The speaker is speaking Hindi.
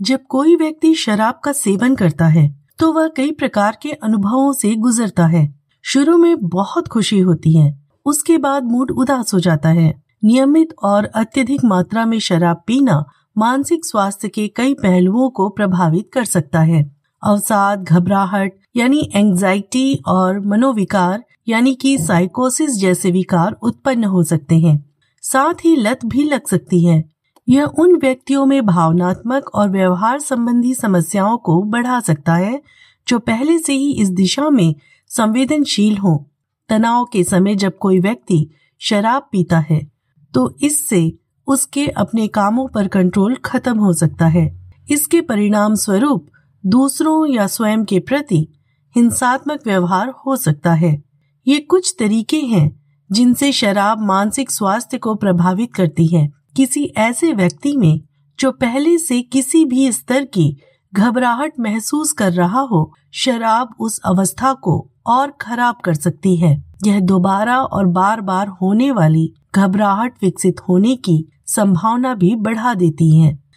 जब कोई व्यक्ति शराब का सेवन करता है तो वह कई प्रकार के अनुभवों से गुजरता है। शुरू में बहुत खुशी होती है, उसके बाद मूड उदास हो जाता है। नियमित और अत्यधिक मात्रा में शराब पीना मानसिक स्वास्थ्य के कई पहलुओं को प्रभावित कर सकता है। अवसाद, घबराहट यानी एंजाइटी और मनोविकार यानी कि साइकोसिस जैसे विकार उत्पन्न हो सकते हैं। साथ ही लत भी लग सकती है। यह उन व्यक्तियों में भावनात्मक और व्यवहार संबंधी समस्याओं को बढ़ा सकता है जो पहले से ही इस दिशा में संवेदनशील हो। तनाव के समय जब कोई व्यक्ति शराब पीता है तो इससे उसके अपने कामों पर कंट्रोल खत्म हो सकता है। इसके परिणाम स्वरूप दूसरों या स्वयं के प्रति हिंसात्मक व्यवहार हो सकता है। ये कुछ तरीके हैं जिनसे शराब मानसिक स्वास्थ्य को प्रभावित करती है। किसी ऐसे व्यक्ति में जो पहले से किसी भी स्तर की घबराहट महसूस कर रहा हो, शराब उस अवस्था को और खराब कर सकती है। यह दोबारा और बार बार होने वाली घबराहट विकसित होने की संभावना भी बढ़ा देती है।